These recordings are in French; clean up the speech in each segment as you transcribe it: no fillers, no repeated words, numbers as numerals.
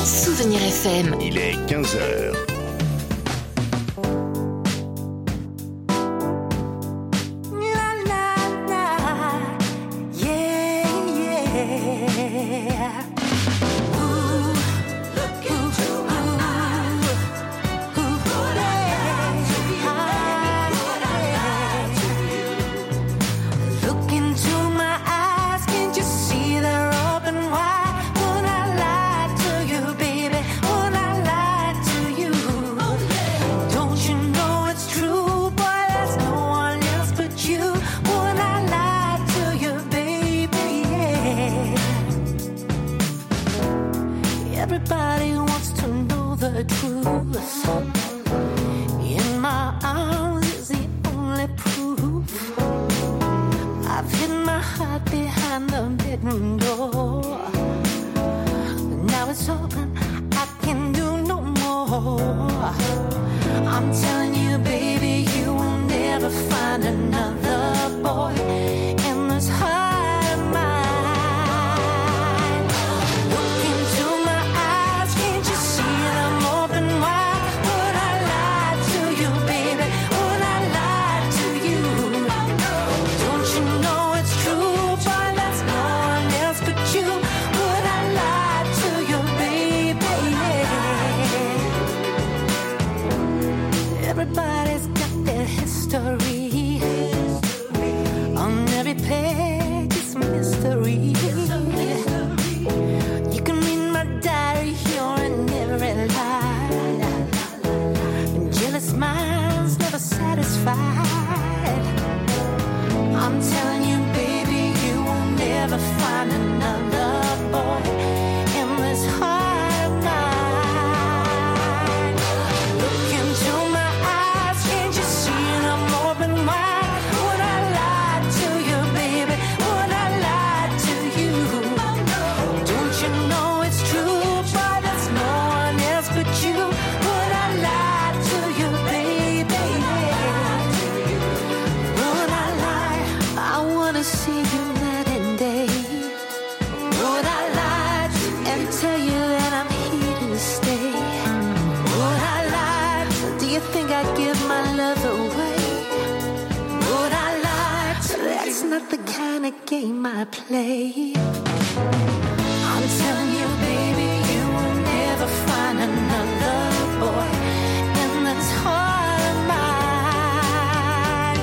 Souvenir FM. Il est 15h. Everybody wants to know the truth. In my arms is the only proof. I've hidden my heart behind the bedroom door. Now it's open, I can do no more. I'm telling you, baby, you will never find another boy in this heart. Everybody's got their history. On every page it's mystery. You can read my diary here in every line. Jealous minds never satisfied. I'm telling you, baby, you will never find another boy in this heart. Not the kind of game I play. I'm telling you, baby, you will never find another boy in this heart of mine.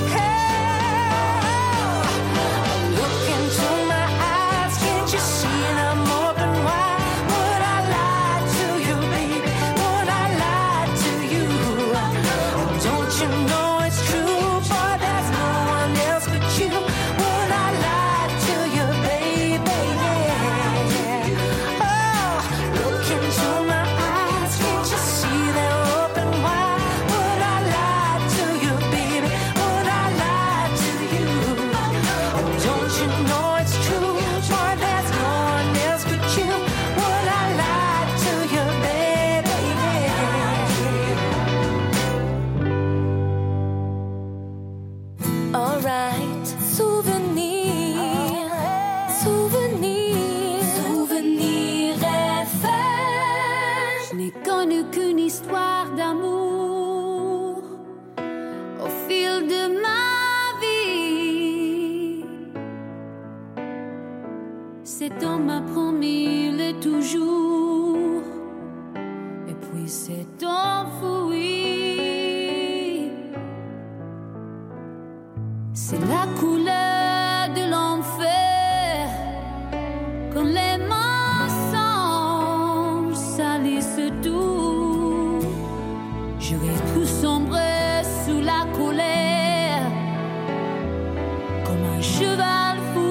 Hey, look into my eyes, can't you see them open wide? Would I lie to you, baby? Would I lie to you? Don't you know it's true, boy? There's no one else but you. Cet homme m'a promis le toujours, et puis s'est enfoui. C'est la couleur de l'enfer quand les mensonges salissent tout. J'aurais pu sombrer sous la colère comme un cheval fou.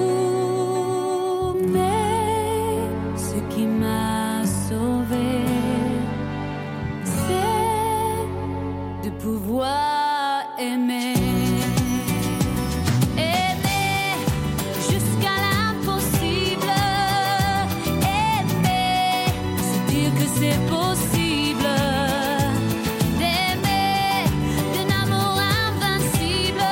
Qui m'a sauvé, c'est de pouvoir aimer. Aimer jusqu'à l'impossible. Aimer, c'est dire que c'est possible. D'aimer d'un amour invincible.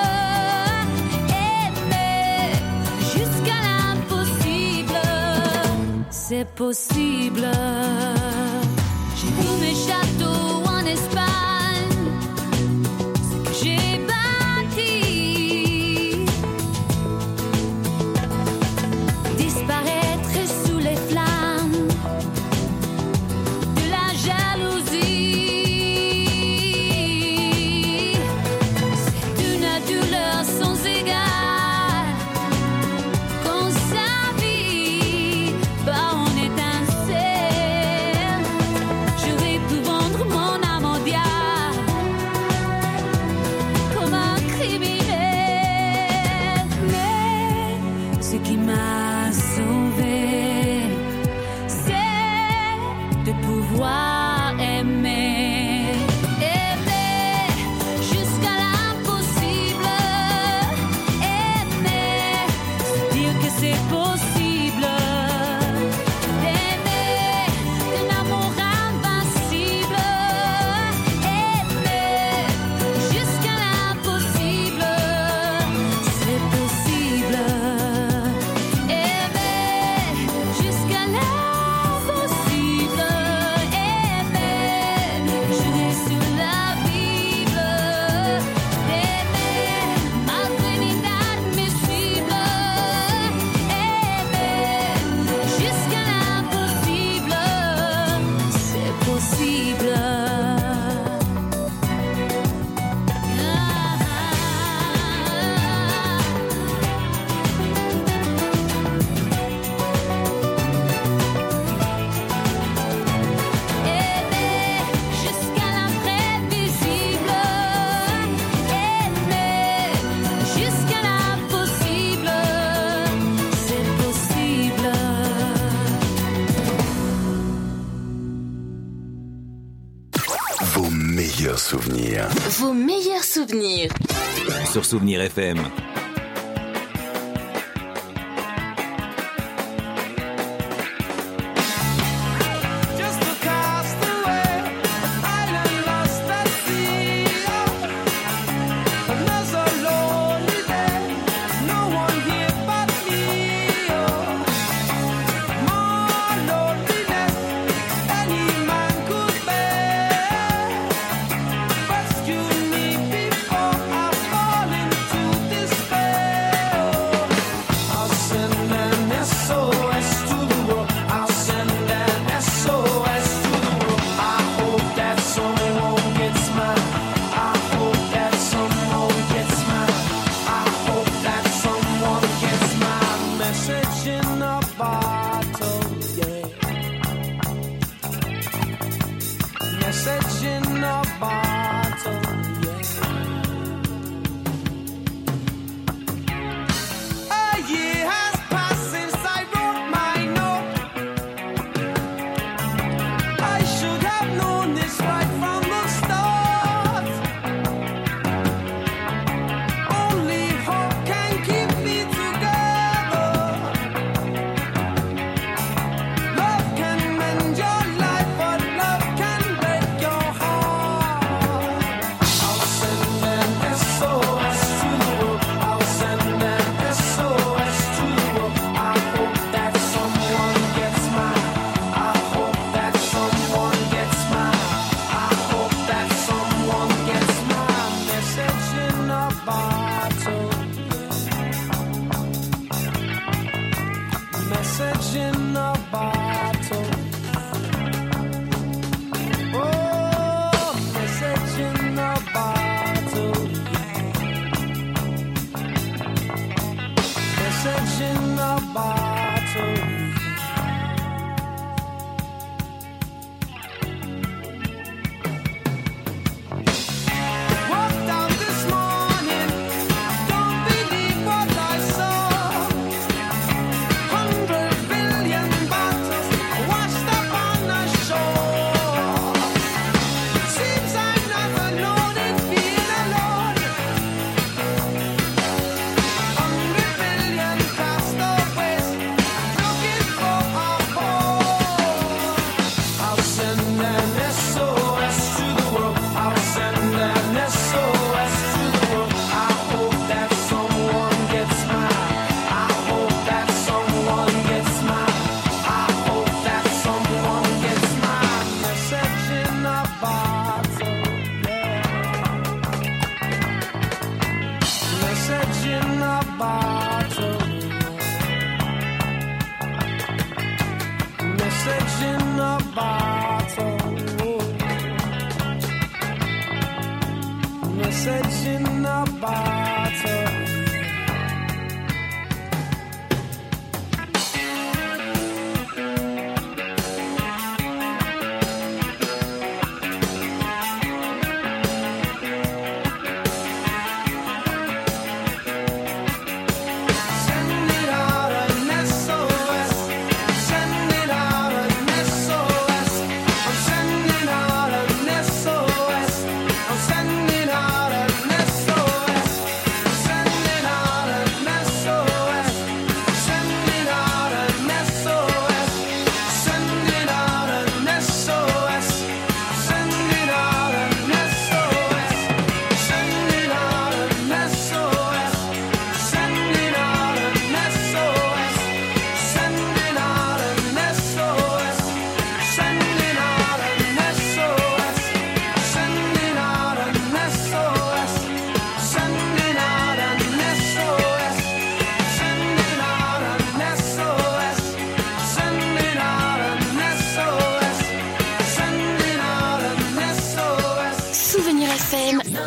Aimer jusqu'à l'impossible. C'est possible. J'ai vu mes châteaux en Espagne, ce que j'ai bâti, disparaître sous les flammes de la jalousie. C'est une douleur sans égale quand sa vie bat en étincelle. J'aurais pu vendre mon âme au diable comme un criminel, mais ce qui m'a sauvé, c'est de pouvoir aimer, aimer jusqu'à l'impossible, aimer, se dire que c'est possible, d'aimer d'un amour invincible, aimer jusqu'à l'impossible, c'est possible, aimer jusqu'à l'impossible, aimer, jurer sur la Bible, d'aimer malgré l'inadmissible, aimer jusqu'à l'impossible, c'est possible. Aimer jusqu'à l'imprévisible, aimer jusqu'à l'impossible, c'est possible. Vos meilleurs souvenirs. Vos meilleurs souvenirs. Sur Souvenir FM. Just a castaway, island lost at sea. Another lonely day, no one here but me. More loneliness any man could bear. Rescue me before I fall into despair. I'll send an SOS to the world. I'll send an SOS to the world. I hope that someone gets mine. I hope that someone gets mine. I hope that someone gets my message in a bottle, yeah. Message in a bottle, yeah. A year has passed since I wrote my note. I should have known this right from the start. Only hope can keep me together. Love can mend your life, but love can break your heart.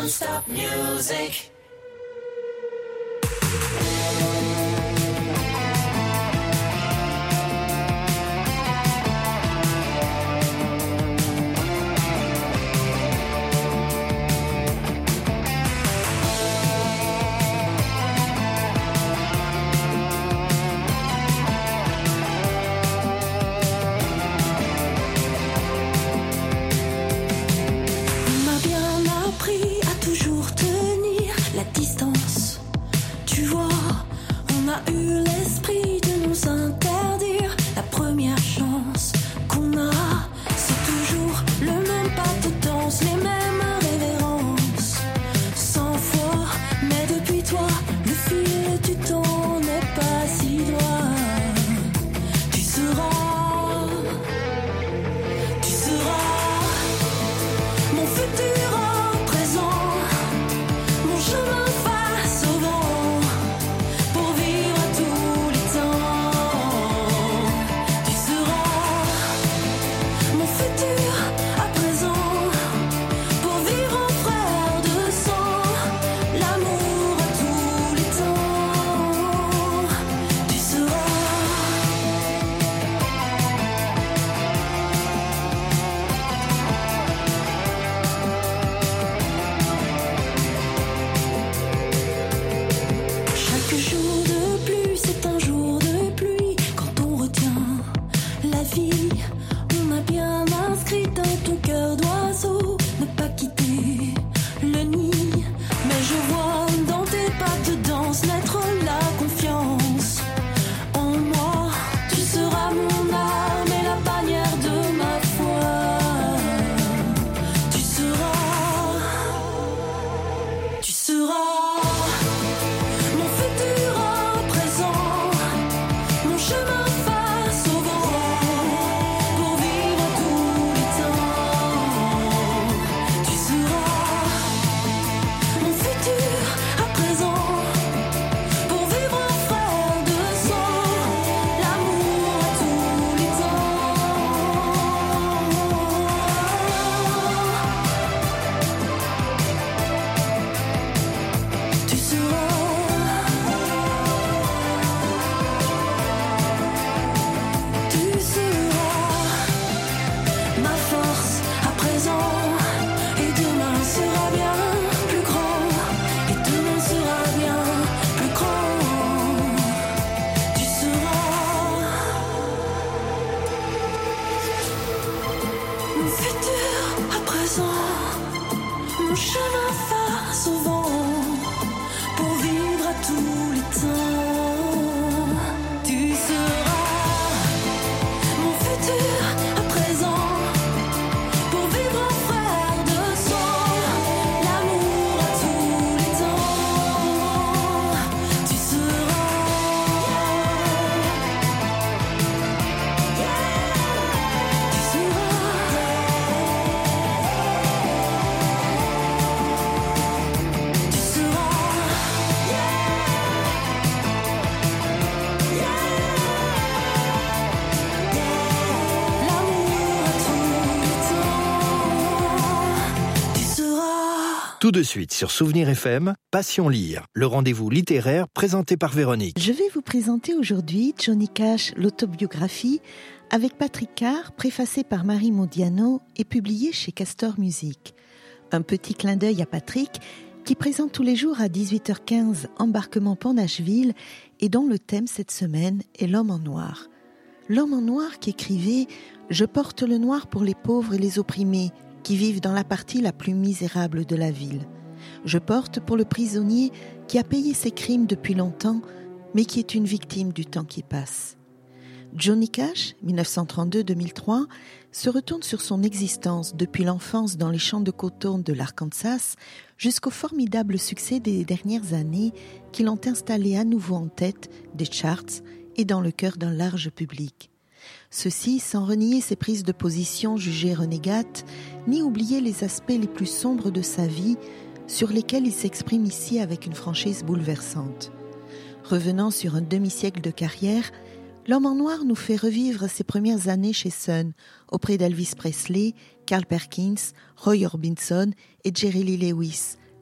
Non-stop music. Tout de suite sur Souvenir FM, Passion Lire, le rendez-vous littéraire présenté par Véronique. Je vais vous présenter aujourd'hui Johnny Cash, l'autobiographie, avec Patrick Carr, préfacé par Marie Modiano et publié chez Castor Music. Un petit clin d'œil à Patrick, qui présente tous les jours à 18h15 Embarquement Pont Nashville et dont le thème cette semaine est l'homme en noir. L'homme en noir qui écrivait « Je porte le noir pour les pauvres et les opprimés » qui vivent dans la partie la plus misérable de la ville. Je porte pour le prisonnier qui a payé ses crimes depuis longtemps, mais qui est une victime du temps qui passe. Johnny Cash, 1932-2003, se retourne sur son existence depuis l'enfance dans les champs de coton de l'Arkansas jusqu'au formidable succès des dernières années qui l'ont installé à nouveau en tête des charts et dans le cœur d'un large public. Ceci sans renier ses prises de position jugées renégates, ni oublier les aspects les plus sombres de sa vie, sur lesquels il s'exprime ici avec une franchise bouleversante. Revenant sur un demi-siècle de carrière, l'homme en noir nous fait revivre ses premières années chez Sun, auprès d'Elvis Presley, Carl Perkins, Roy Orbison et Jerry Lee Lewis,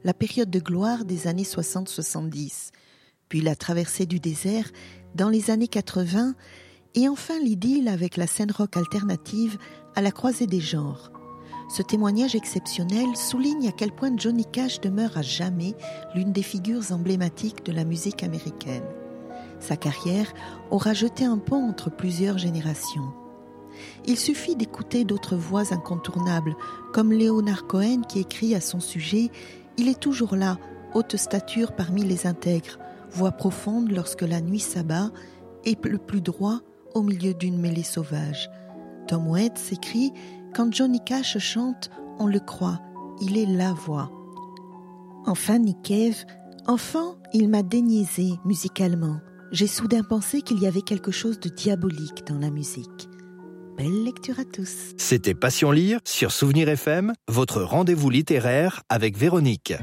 la période de gloire des années 60-70, puis la traversée du désert dans les années 80, et enfin l'idylle avec la scène rock alternative à la croisée des genres. Ce témoignage exceptionnel souligne à quel point Johnny Cash demeure à jamais l'une des figures emblématiques de la musique américaine. Sa carrière aura jeté un pont entre plusieurs générations. Il suffit d'écouter d'autres voix incontournables, comme Leonard Cohen qui écrit à son sujet « Il est toujours là, haute stature parmi les intègres, voix profonde lorsque la nuit s'abat et le plus droit au milieu d'une mêlée sauvage. » Tom Waits écrit « Quand Johnny Cash chante, on le croit, il est la voix. » Enfin, Nick Cave, « Enfant, il m'a déniaisé musicalement. J'ai soudain pensé qu'il y avait quelque chose de diabolique dans la musique. » Belle lecture à tous. C'était Passion Lire sur Souvenir FM, votre rendez-vous littéraire avec Véronique.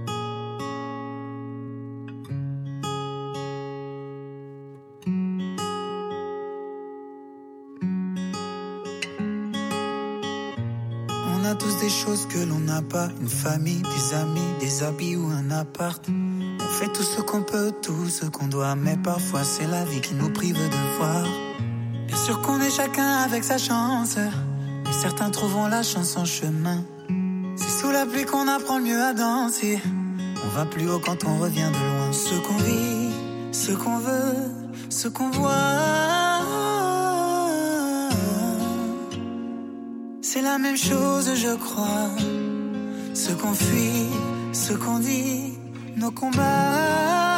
On a tous des choses que l'on n'a pas, une famille, des amis, des habits ou un appart. On fait tout ce qu'on peut, tout ce qu'on doit, mais parfois c'est la vie qui nous prive de voir. Bien sûr qu'on est chacun avec sa chance, mais certains trouveront la chance en chemin. C'est sous la pluie qu'on apprend le mieux à danser. On va plus haut quand on revient de loin. Ce qu'on vit, ce qu'on veut, ce qu'on voit, c'est la même chose, je crois. Ce qu'on fuit, ce qu'on dit, nos combats,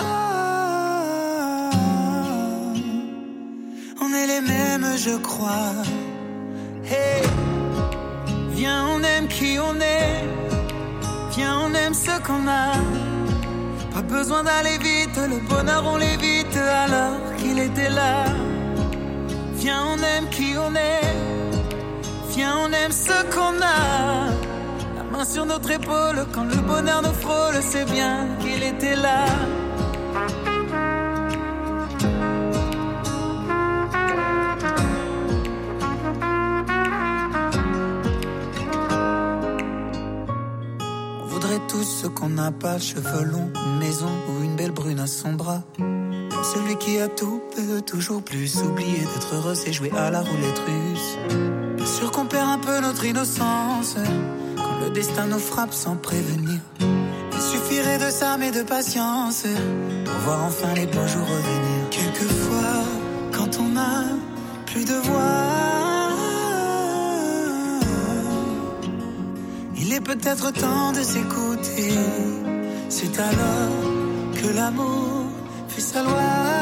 on est les mêmes, je crois. Hey, viens, on aime qui on est. Viens, on aime ce qu'on a. Pas besoin d'aller vite, le bonheur on l'évite alors qu'il était là. Viens, on aime qui on est. Viens, on aime ce qu'on a. La main sur notre épaule, quand le bonheur nous frôle, c'est bien qu'il était là. On voudrait tous ce qu'on n'a pas, cheveux longs, une maison ou une belle brune à son bras. Même celui qui a tout peut toujours plus. Oublier d'être heureux, c'est jouer à la roulette russe. Bien sûr qu'on perd un peu notre innocence quand le destin nous frappe sans prévenir. Il suffirait de ça mais de patience pour voir enfin les beaux jours revenir. Quelquefois, quand on n'a plus de voix, il est peut-être temps de s'écouter. C'est alors que l'amour fait sa loi.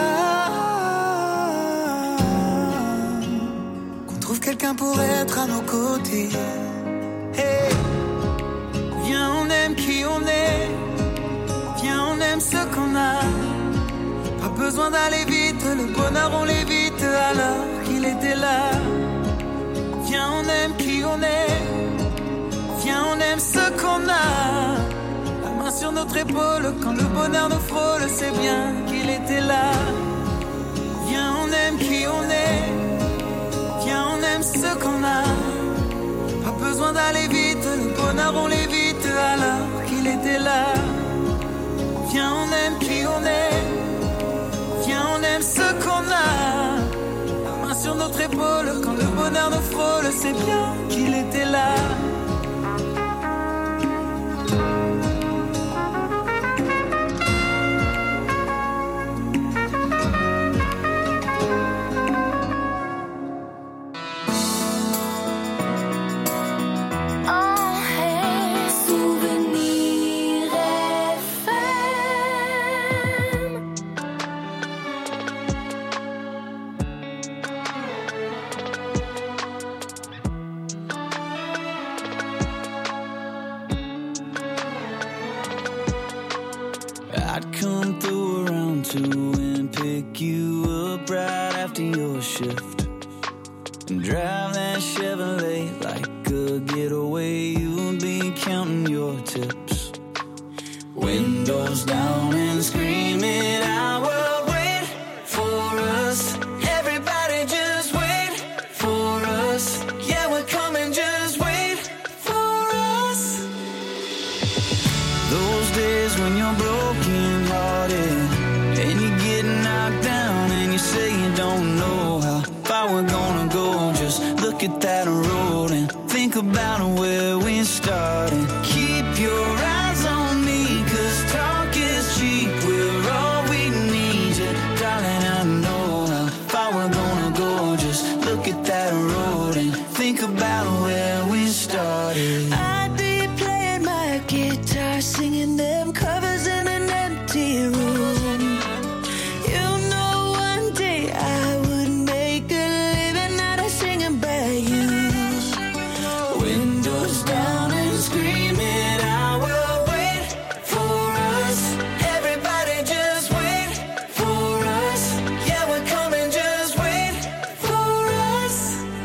Quelqu'un pour être à nos côtés. Hey, viens, on aime qui on est. Viens, on aime ce qu'on a. Pas besoin d'aller vite, le bonheur on l'évite alors qu'il était là. Viens, on aime qui on est. Viens, on aime ce qu'on a. La main sur notre épaule, quand le bonheur nous frôle, c'est bien qu'il était là. Viens, on aime qui on est. Viens, on aime ce qu'on a. Pas besoin d'aller vite, le bonheur on l'évite alors qu'il était là. Viens, on aime qui on est. Viens, on aime ce qu'on a. La main sur notre épaule, quand le bonheur nous frôle, c'est bien qu'il était là. I'd come through around 2 and pick you up right after your shift and drive that Chevrolet like a getaway. You'd be counting your tips, windows down and screaming out, "Well, wait for us. Everybody just wait for us. Yeah, we're coming, just wait for us." Those days look at that road and think about where we started. Keep your eyes on me, 'cause talk is cheap. We're all we need, yeah, darling, I know how far we're gonna go. Just look at that road and think about where we started. I'd be playing my guitar, singing them covers in an empty room. You know one day I would make a living out of singing by you. Windows down and screaming, I will wait for us. Everybody just wait for us. Yeah, we're coming, just wait for us.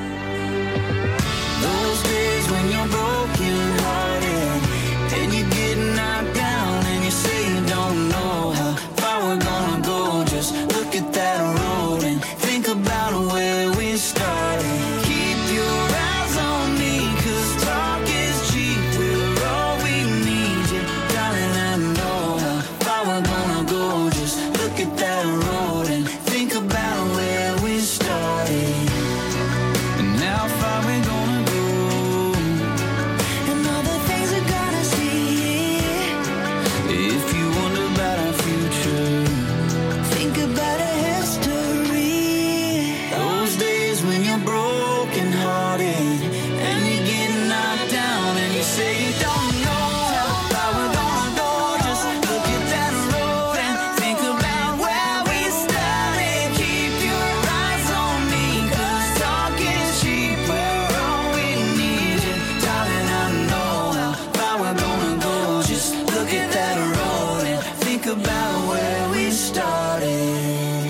Those days when you're broken hearted and you get knocked down and you say you don't know how far we're gonna go. Just look at that road and think about where we started. Keep your eyes on me, 'cause talk is cheap. We're all we need, yeah, darling, I know how far we're gonna go. Just look at that road and think about where we started. And how far we're gonna go. And all the things we're gonna see. If you wonder about our future, think about our history. Those days when you're broken hearted and you get knocked down and you say you don't know how far we're gonna go. Just look at that road and think about where we started. Keep your eyes on me, 'cause talk is cheap. We're all we need, yeah, darling, I know how far we're gonna go. Just look at that road and think about where we started.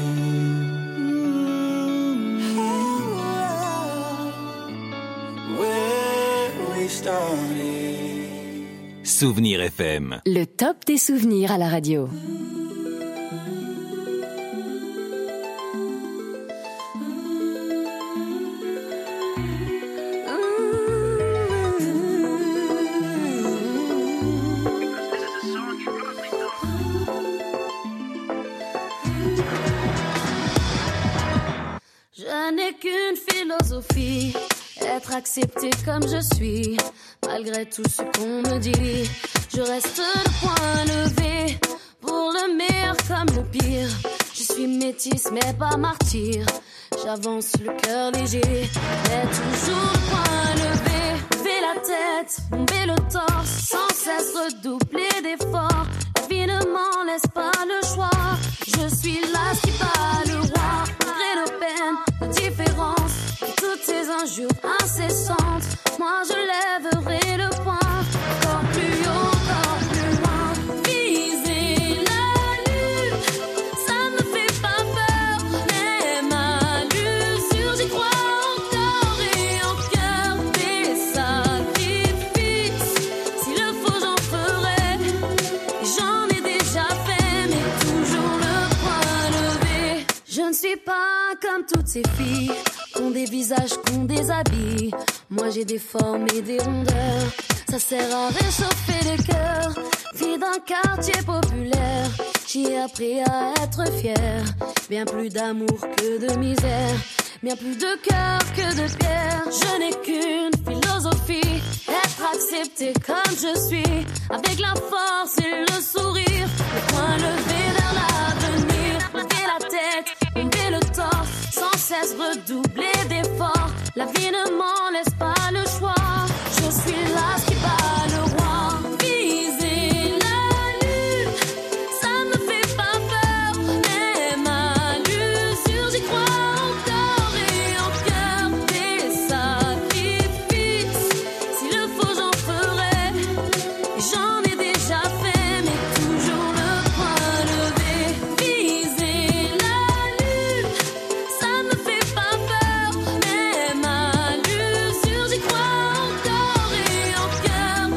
Where we started. Souvenir FM. Le top des souvenirs à la radio. Je n'ai qu'une philosophie, être accepté comme je suis, malgré tout ce qu'on me dit. Je reste le point levé, pour le meilleur comme le pire. Je suis métisse mais pas martyr, j'avance le cœur léger, mais toujours le point levé. Lever la tête, bomber le torse, sans cesse redoubler d'efforts. La vie ne m'en laisse pas le choix, je suis là qui bat le roi. Malgré nos peines, nos différences, et toutes ces injures incessantes, moi je lèverai le poing, encore plus haut, encore plus loin. Viser la lune, ça me fait pas peur, même à l'usure, j'y crois encore et en cœur. Des sacrifices, s'il le faut j'en ferai, j'en ai déjà fait, mais toujours le point levé. Je ne suis pas comme toutes ces filles, qu'ont des visages, qu'ont des habits. Moi j'ai des formes et des rondeurs, ça sert à réchauffer les cœurs. Fille d'un quartier populaire, j'ai appris à être fière. Bien plus d'amour que de misère, bien plus de cœur que de pierre. Je n'ai qu'une philosophie, être accepté comme je suis, avec la force et le sourire, le point levé vers l'avenir. Lever la tête, bomber le torse, sans cesse redoubler d'efforts. La vie ne m'en laisse pas le choix, je suis là qui bat le roi. Viser la lune, ça me fait pas peur, même à l'usure, j'y crois encore et en cœur. Des sacrifices, s'il le faut j'en ferai, j'en ai déjà fait, mais toujours le point levé. Viser la lune, ça me fait pas peur, même à l'usure, j'y crois encore et en cœur.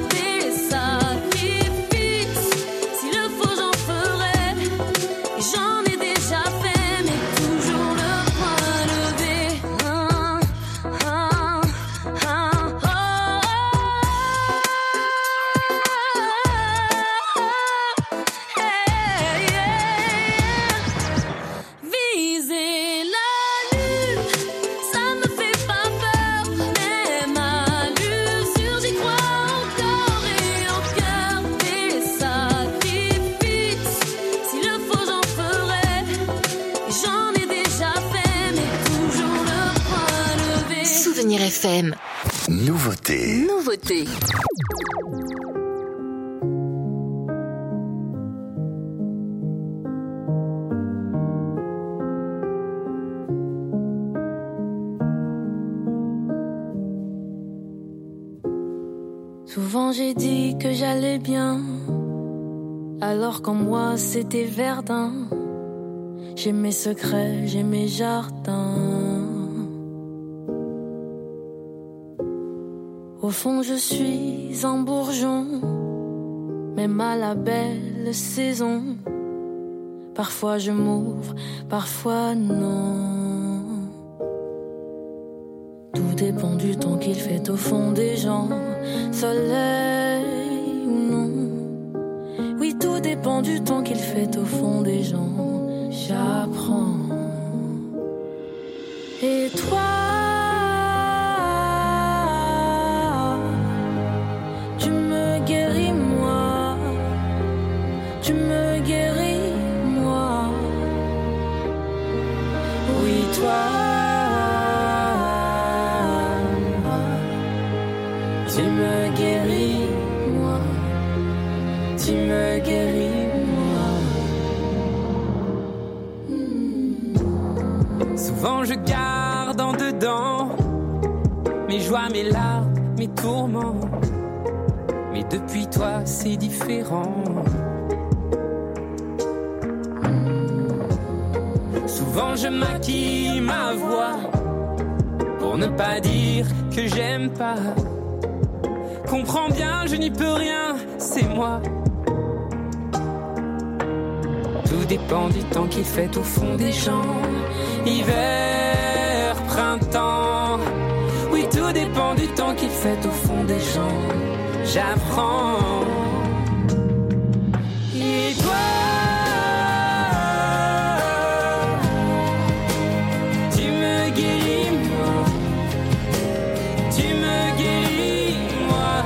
FM. Nouveauté. Nouveauté. Souvent j'ai dit que j'allais bien, alors qu'en moi c'était verdun. J'ai mes secrets, j'ai mes jardins. Au fond je suis un bourgeon, même à la belle saison. Parfois je m'ouvre, parfois non. Tout dépend du temps qu'il fait au fond des gens, soleil ou non. Oui, tout dépend du temps qu'il fait au fond des gens. J'apprends. Et toi, tu me guéris moi, tu me guéris moi. Oui, toi, tu me guéris moi, tu me guéris moi. Souvent je garde en dedans mes joies, mes larmes, mes tourments. Mais depuis toi c'est différent. Souvent je maquille ma voix pour ne pas dire que j'aime pas. Comprends bien, je n'y peux rien, c'est moi. Tout dépend du temps qu'il fait au fond des champs. Hiver, printemps. Oui, tout dépend du temps qu'il fait au fond des champs. J'apprends. Et toi, tu me guéris moi, tu me guéris moi.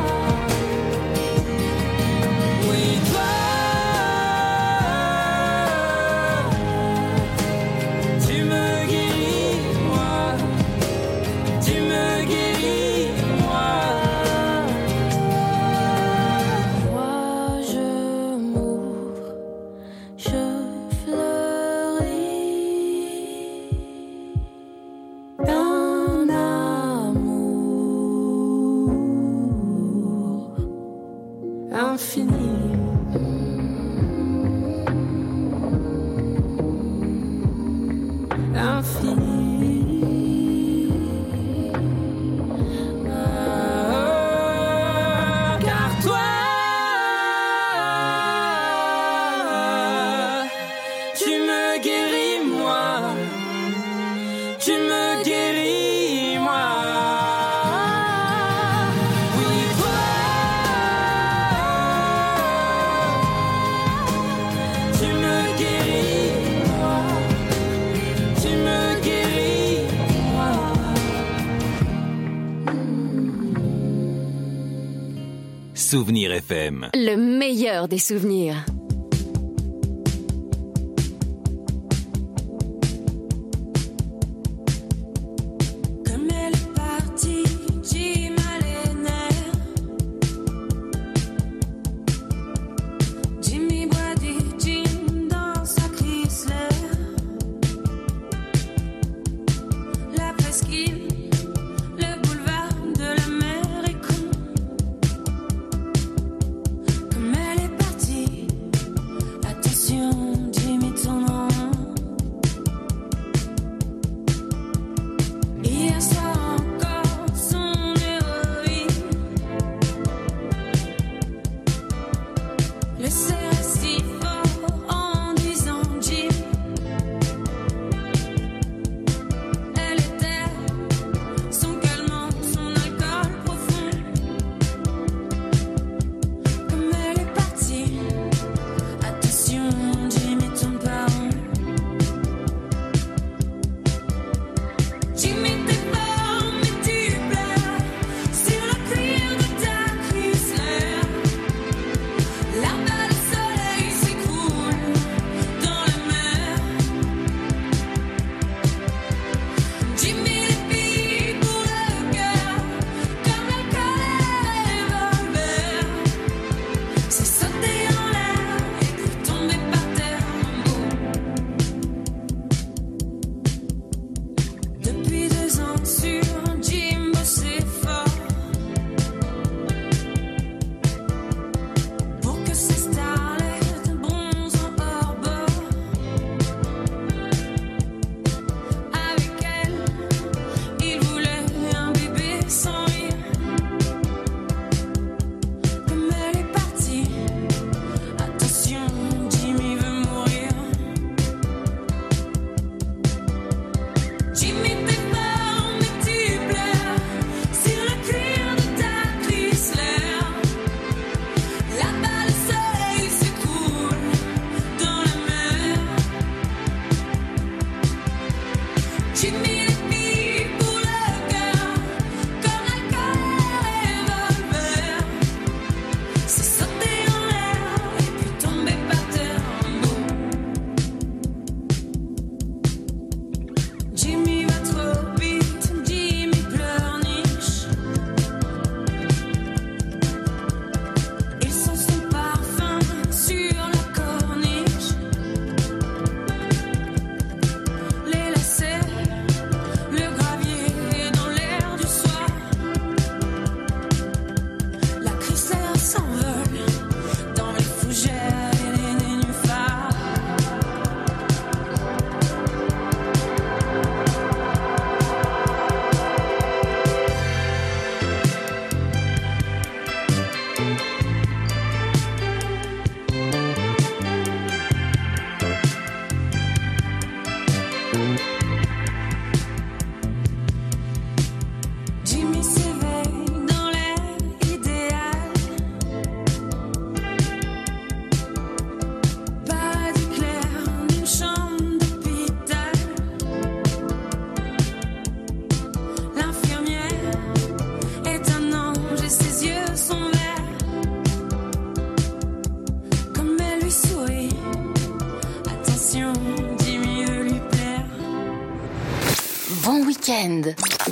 Oui, toi, tu me guéris moi, tu me guéris moi. Moi je m'ouvre, je fleuris d'un amour infini. Infini. Car toi, tu me guéris moi, tu me guéris moi. Oui, toi, tu me guéris moi, tu me guéris moi. Souvenir FM. Le meilleur des souvenirs. Comme elle est partie, j'ai mal les nerfs. Jimmy boit du gin dans sa Chrysler. La presqu'île, le boulevard de la mer est con. Comme elle est partie,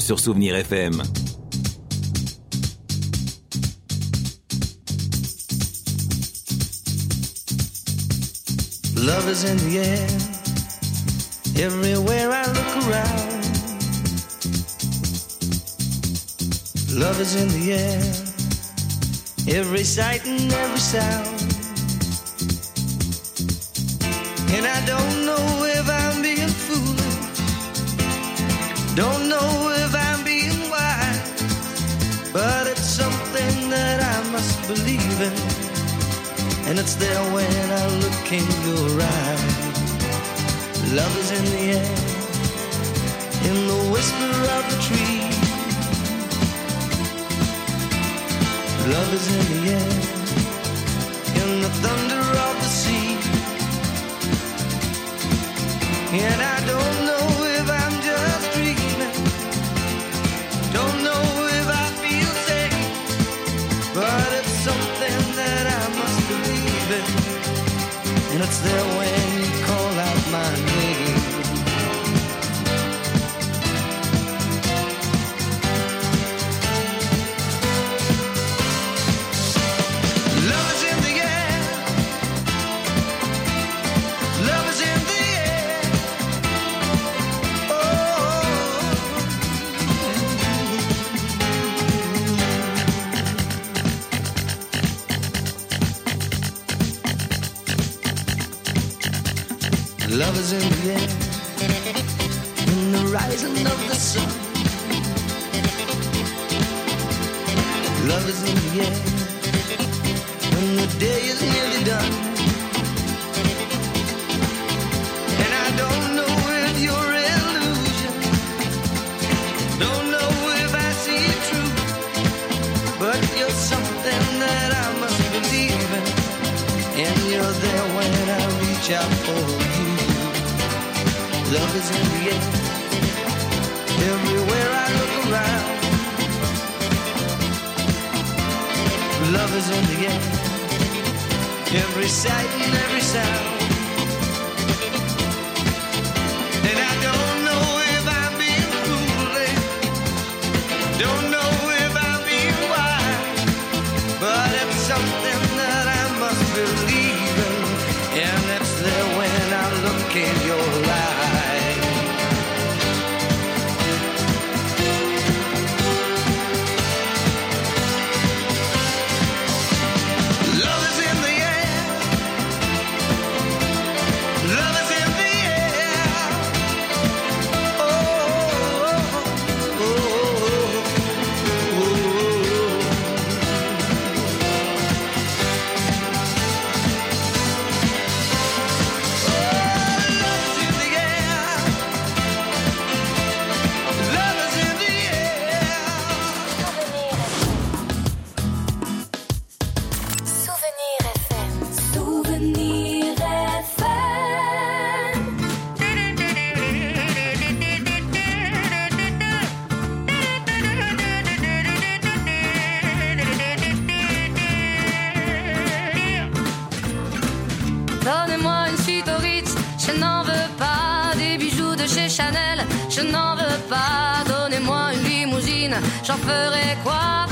sur Souvenir FM. Love is in the air, everywhere I look around. Love is in the air, every sight and every sound. And I don't know if I'm being foolish, don't know if I'm being wise, but it's something that I must believe in. And it's there when I look in your eyes. Love is in the air, in the whisper of the tree. Love is in the air, in the thunder of the sea. And I don't know if I'm just dreaming, don't know if I feel safe, but it's something that I must believe in. And it's there when you call out my name. Love is in the air, love is in the air. Love is in the air, in the rising of the sun. Love is in the air, when the day is nearly done. And I don't know if you're illusion, don't know if I see it true, but you're something that I must believe in. And you're there when I reach out for you. Love is in the air, everywhere I look around. Love is in the air, every sight and every sound. And I don't know if I'm being foolish, don't know if I'm being wise, but it's something that I must believe in. And it's there when I look in your eyes. Love is in the air, love is in the air. Oh, oh, oh, oh, Donnez-moi une suite au Ritz, je n'en veux pas. Des bijoux de chez Chanel, je n'en veux pas. Donnez-moi une limousine, j'en ferai quoi?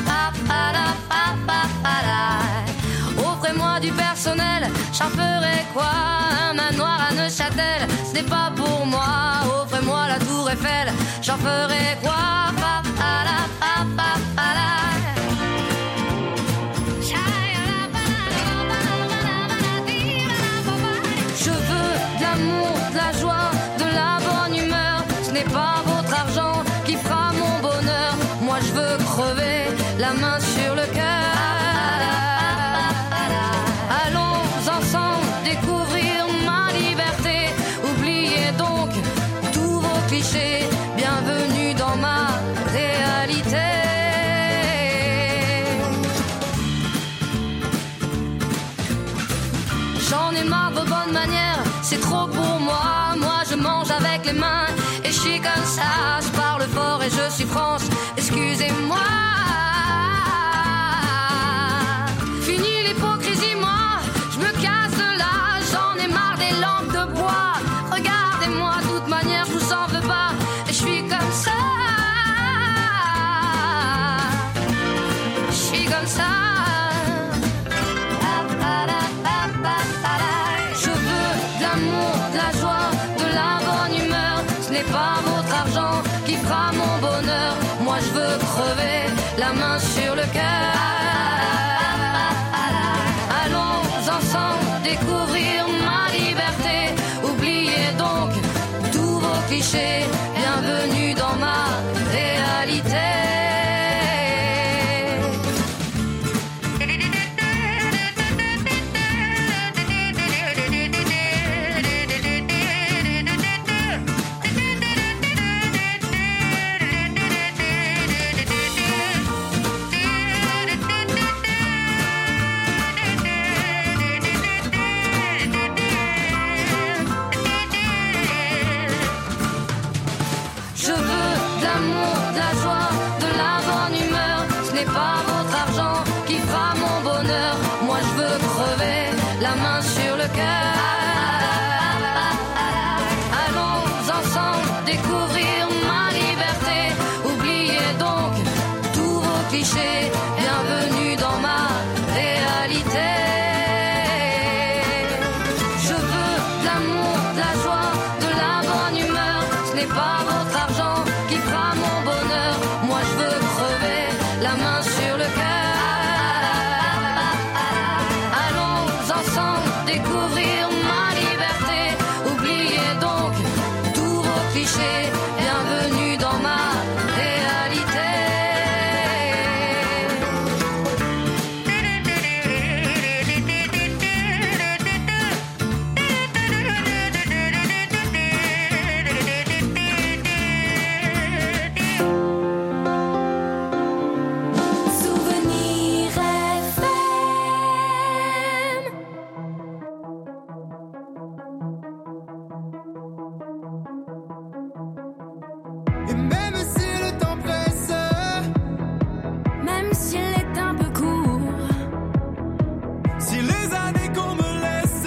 Offrez-moi du personnel, j'en ferai quoi? Un manoir à Neuchâtel, ce n'est pas pour moi. Offrez-moi la tour Eiffel, j'en ferai quoi? Je veux de l'amour, de la joie, de la bonne humeur. Ce n'est pas votre argent qui fera mon bonheur. Moi je veux crever la main sur le cœur. Allons ensemble découvrir ma liberté. Oubliez donc tous vos clichés. Bienvenue dans ma réalité. J'en ai marre de vos bonnes manières, c'est trop pour moi. Moi je mange avec les mains et je suis comme ça. Je parle fort et je suis France, excusez-moi. Fini l'hypocrisie, moi je me casse de là. J'en ai marre des lampes de bois. Regardez-moi, de toute manière je vous en veux pas. Et je suis comme ça. la main sur le cœur. Allons ensemble découvrir ma liberté. Oubliez donc tous vos clichés. Bienvenue dans ma réalité. Je veux de l'amour, de la joie, de la bonne humeur. Ce n'est pas votre argent qui fera mon bonheur. Moi je veux crever la main sur le cœur. Allons ensemble découvrir ma liberté. Oubliez donc tous vos clichés. Bienvenue dans ma réalité. Je veux de l'amour, de la joie, de la bonne humeur. Ce n'est pas votre argent qui fera mon bonheur. Moi je veux crever la main sur le cœur. Allons ensemble découvrir ma liberté. Oubliez donc tous vos clichés. Bienvenue dans ma réalité. Souvenir FM. Et même si le temps presse, Même s'il est un peu court, si les années qu'on me laisse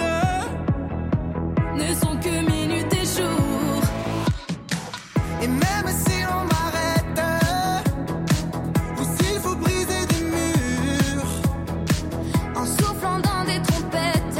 ne sont que minutes et jours. et même si on m'arrête, ou s'il faut briser des murs, En soufflant dans des trompettes,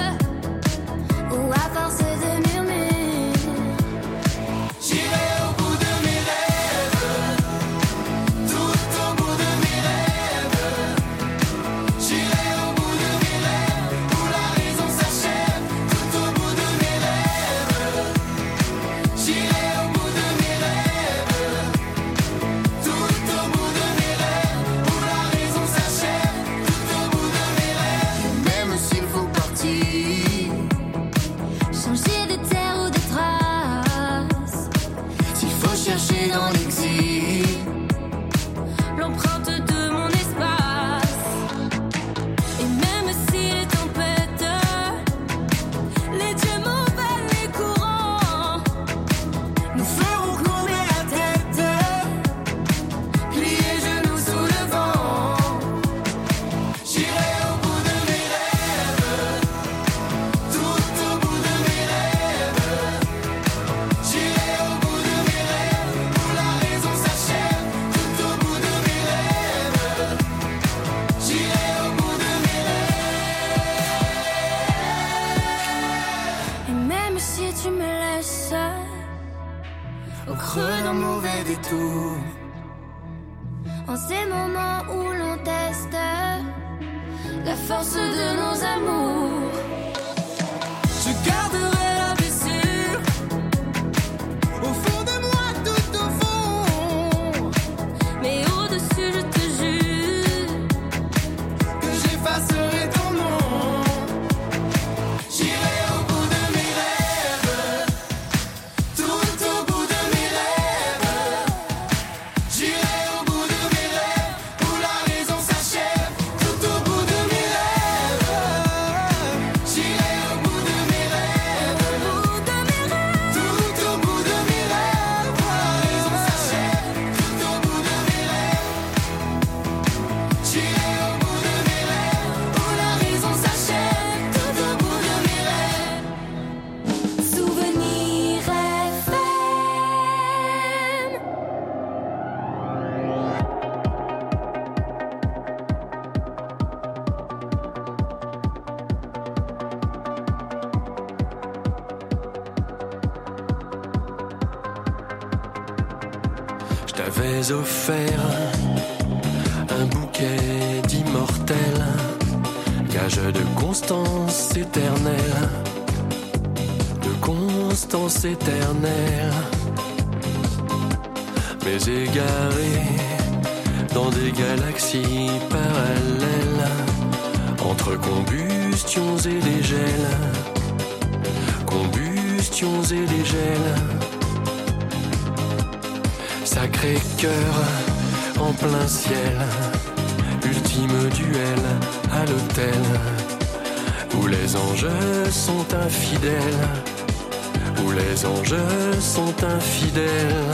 ou à force de murmures, j'irai au bout de mes rêves, tout au bout de mes rêves. J'irai au bout de mes rêves, où la raison s'achève, tout au bout de mes rêves. J'irai au bout de mes rêves, tout au bout de mes rêves, où la raison s'achève, tout au bout de mes rêves. Même s'il faut partir, changer de terre ou de trace, s'il faut chercher dans l'exil, l'empreinte de mon espace. Et même si les tempêtes, les dieux m'envalent les courants, nous ferons courber la tête, plier genoux sous le vent. J'irai au bout de mes rêves, tout au bout de mes rêves. J'irai au bout de mes rêves, où la raison s'achève, tout au bout de mes rêves. J'irai au bout de mes rêves. et même si tu me laisses Au creux d'un mauvais détour, en ces moments où l'on teste la force de nos amours, je garderai la blessure au fond de moi, tout au fond, mais au-dessus je te jure que j'effacerai ton nom. J'irai au bout de mes rêves, tout au bout de mes rêves. J'irai au bout de mes rêves, où la raison s'achève, tout au bout de mes rêves. J'irai au bout de mes rêves, tout au bout de mes rêves, où la raison s'achève, tout au bout de mes rêves. J'irai au bout de mes rêves, où la raison s'achève, tout au bout de mes rêves. Souvenir FM. Je t'avais offert bouquet d'immortels, gage de constance éternelle, de constance éternelle. Mais égaré dans des galaxies parallèles, entre combustions et dégels, combustions et dégels. Sacré cœur en plein ciel, ultime duel à l'hôtel, où les anges sont infidèles, où les anges sont infidèles.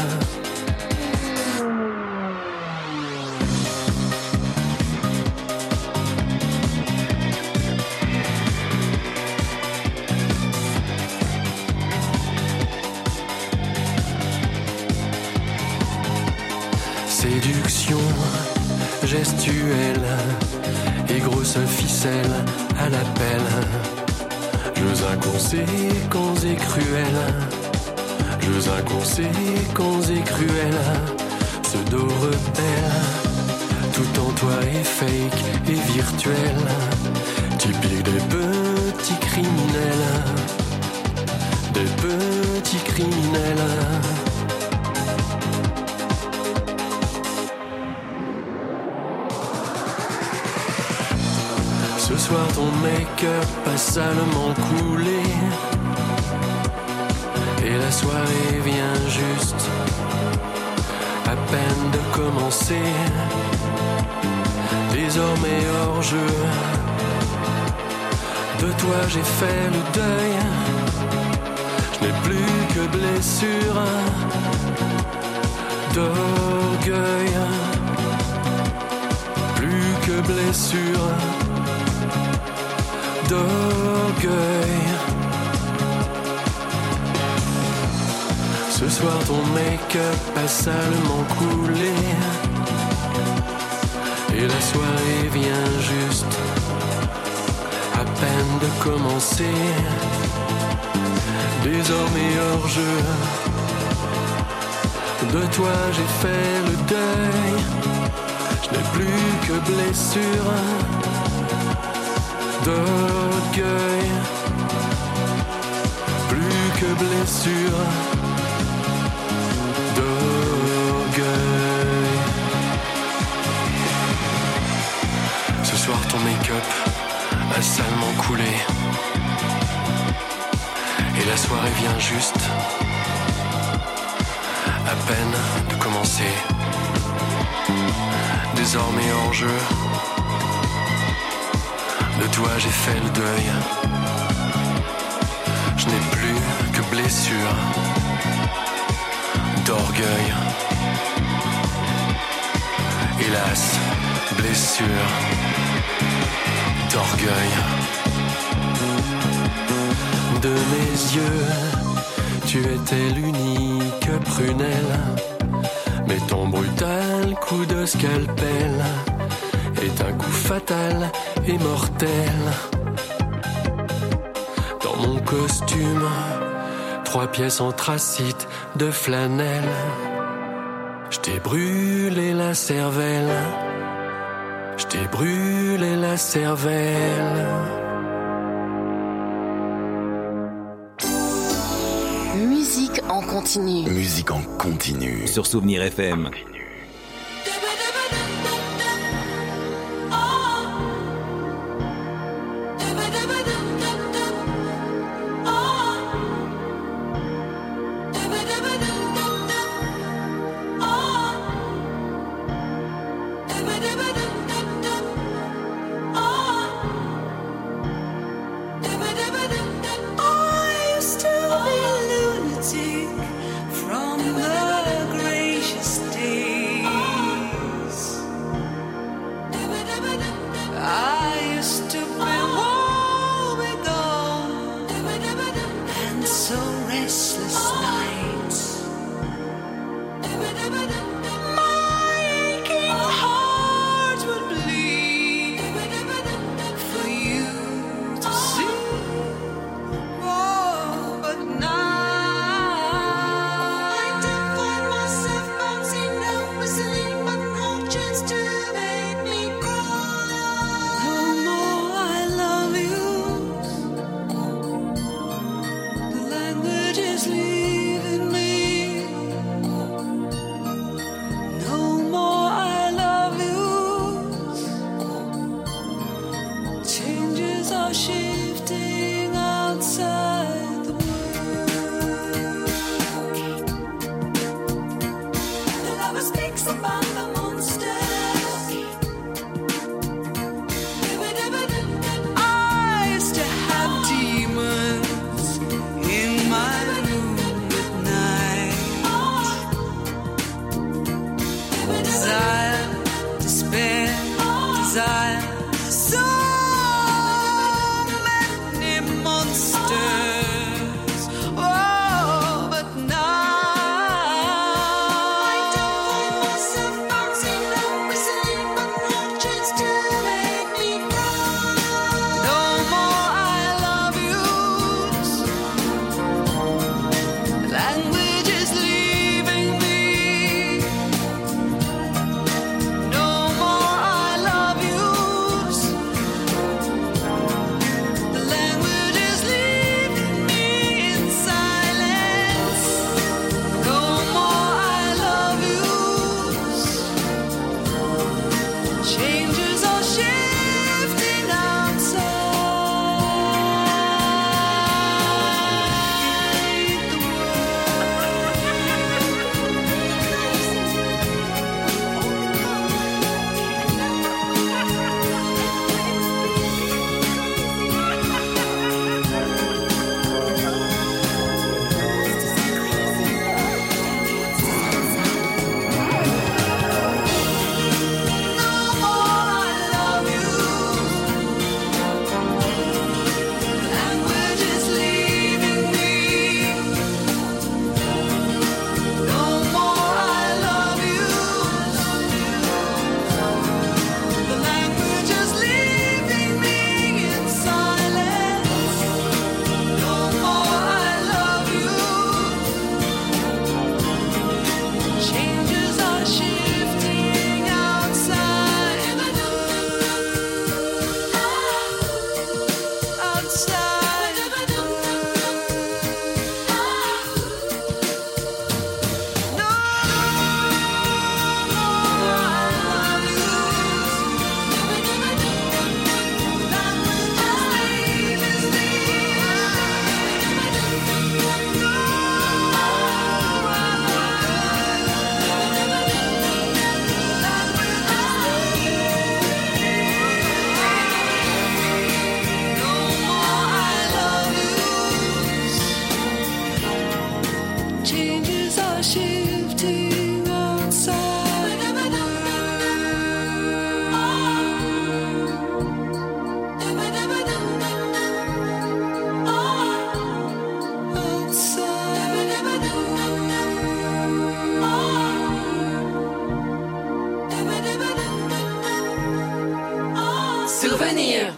Séduction gestuelle et grosse ficelle à l'appel, jeux inconséquents et cruels, jeux inconséquents et cruels, pseudo rebelle, tout en toi est fake et virtuel, typique des petits criminels, des petits criminels. Ce soir ton make-up a salement coulé et la soirée vient juste à peine de commencer. Désormais hors jeu, de toi j'ai fait le deuil. Je n'ai plus que blessure d'orgueil, plus que blessure d'orgueil. Ce soir ton make-up a salement coulé et la soirée vient juste à peine de commencer. Désormais hors jeu, de toi j'ai fait le deuil. Je n'ai plus que blessure d'orgueil, plus que blessure d'orgueil. Ce soir ton make-up a salement coulé et la soirée vient juste à peine de commencer. Désormais hors jeu, de toi j'ai fait le deuil. Je n'ai plus que blessure d'orgueil. Hélas, blessure d'orgueil. De mes yeux, tu étais l'unique prunelle, mais ton brutal coup de scalpel est un coup fatal et mortel. Dans mon costume, 3 pièces anthracite de flanelle, je t'ai brûlé la cervelle, je t'ai brûlé la cervelle. Musique en continu. Musique en continu. Sur Souvenir FM. From the gracious chance to make me are shifting outside the world. The lover speaks about the monsters. I used to have demons in my room at night. Desire, despair, desire. So many monsters. Oh, but now I don't find myself bouncing up, whistling, but not just to make me cry. No more I love yous. Language is leaving me. No more I love yous. The language is leaving me in silence. No more I love yous. Changes are shifting outside the language is leaving me. No more I love yous. The language is leaving me in silence. No more I love yous. Changes are shifting outside the outside the no more I love yous. Language is leaving no more I love yous. Changes are shifting outside the Souvenir.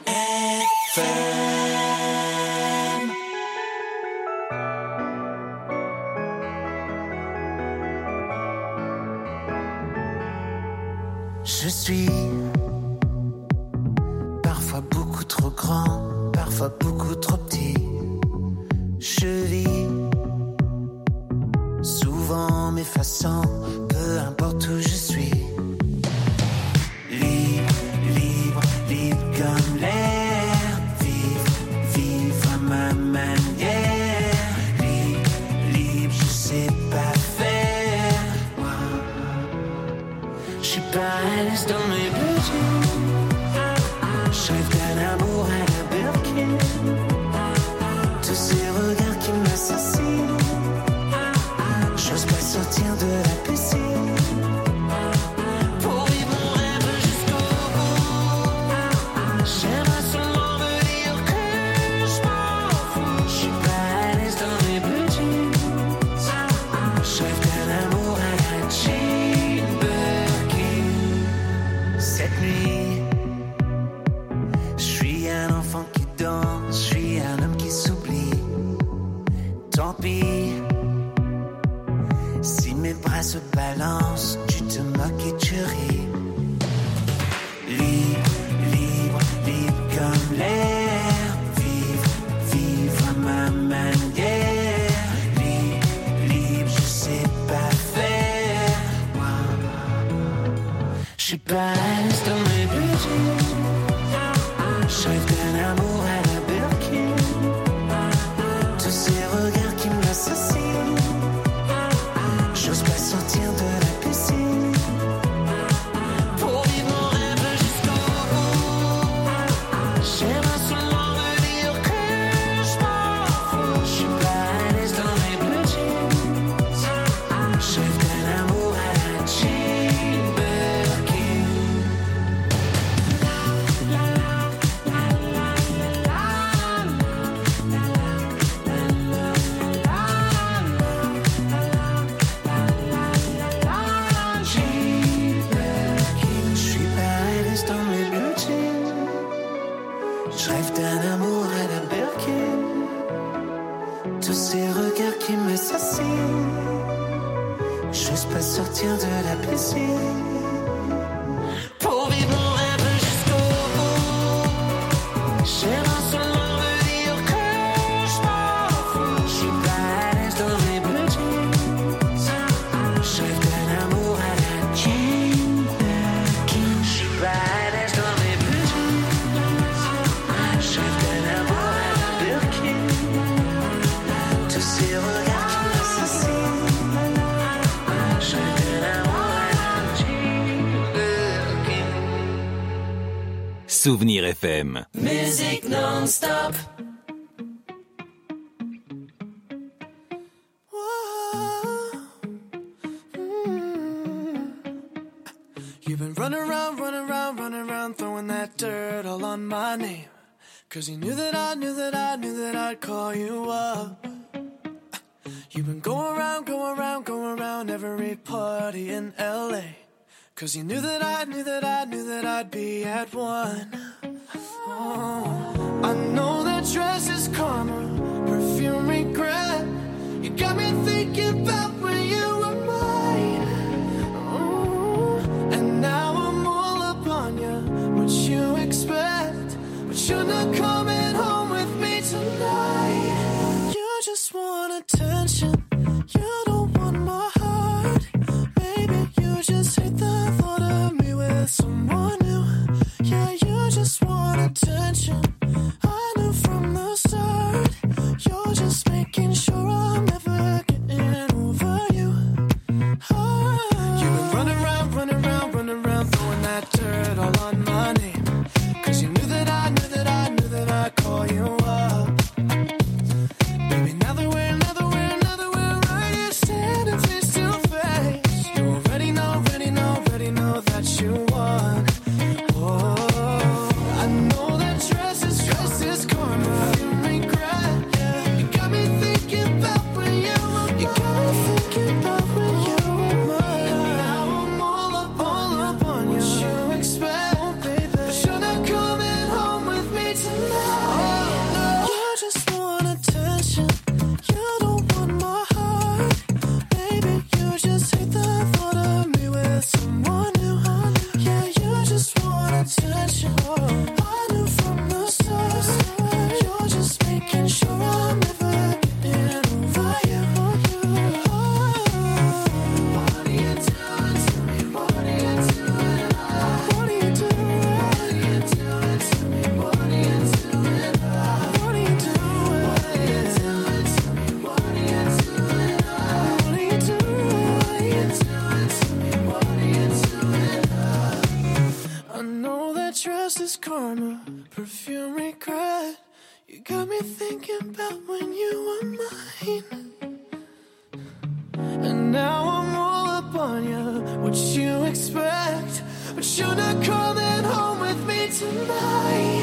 Je suis parfois beaucoup trop grand, parfois beaucoup trop petit. Je vis souvent m'effaçant, peu importe où je suis. Libre, libre, libre comme l'air. Vivre, vivre à ma manière. Libre, libre, je sais pas faire. Je suis pas à l'aise dans mes budgets. Je rêve d'un amour à la Birkin. Tous ces regards qui m'assassinent. J'ose pas sortir de la piscine. Pour vivre mon rêve jusqu'au bout. J'aimerais seulement me dire que je m'en fous. Je suis pas à l'aise dans mes budgets. Je rêve d'un amour à la Jane Birkin. Cette nuit, je suis un enfant qui danse, je suis un homme qui s'oublie. Tant pis, si mes bras se balancent, tu te moques et tu ris. Libre, libre, libre comme l'air. Vivre, vivre à ma manière. Libre, libre, je sais pas faire. Je suis pas à l'aise dans mes budgets. Je rêve d'un amour à la Souvenir FM. Musique non-stop. You've been running around, throwing that dirt all on my name. 'Cause you knew that I'd call you up. You've been going around every party in LA. 'Cause you knew that I'd be at one. Oh, I know that dress is karma, perfume regret. You got me thinking about when you were mine. Oh, and now I'm all up on you, what you expect. But you're not coming home with me tonight. You just want attention, you don't want my heart. Maybe you just hate the thought of me with someone new. Yeah, you just want attention, I knew from the start. You're just making sure I'm never getting over you. You've been running around, throwing that dirt all on my name. 'Cause you knew that I'd call you up. Baby, now that we're right here standing face to face, you already know that you won. Oh, I know that dress is karma, you regret. Yeah, you got me thinking about when you were mine. Now I'm all up on you, what you expect. Oh, baby, but you're not coming home with me tonight. You just want attention, you don't want my heart. Baby, you just hate the thought of me with someone new. Yeah, you just want attention, I knew from the start. You're just making sure I'm never getting over you. What are you doing to me? What are you doing? What are you doing? What are you doing to me? What are you doing? What are you doing? What are you doing to me? What are you doing? What are you doing to me? What are you doing? I know that dress is karma, perfume regret. You got me thinking about when you were mine. And now I'm all up on you, what you expect. But you're not coming home with me tonight.